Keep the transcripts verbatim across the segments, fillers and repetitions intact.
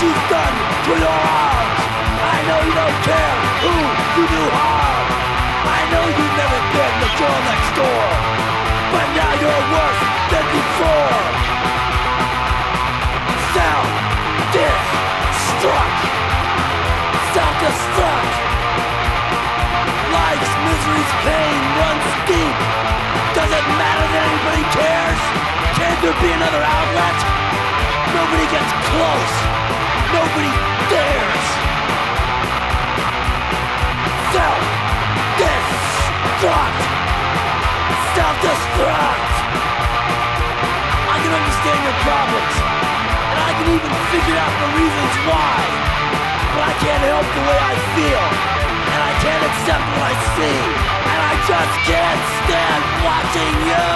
you've done to your arms. I know you don't care who you do harm. I know you've never been the girl next door, but now you're worse than before. Self-destruct. Self-destruct. Life's misery's pain runs deep. Does it matter that anybody cares? Can't there be another outlet? Nobody gets close. Nobody dares. Self-destruct. Self-destruct. I can understand your problems, and I can even figure out the reasons why, but I can't help the way I feel, and I can't accept what I see, and I just can't stand watching you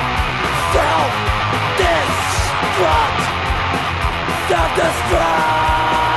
self-destruct. Self-destruct.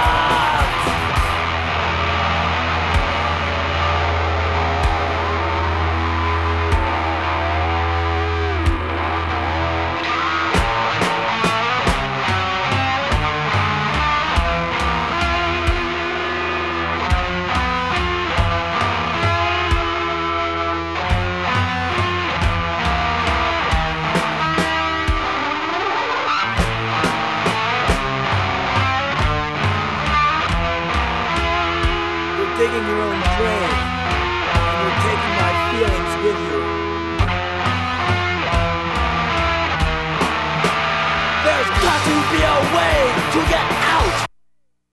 Digging your own grave, and you're taking my feelings with you. There's got to be a way to get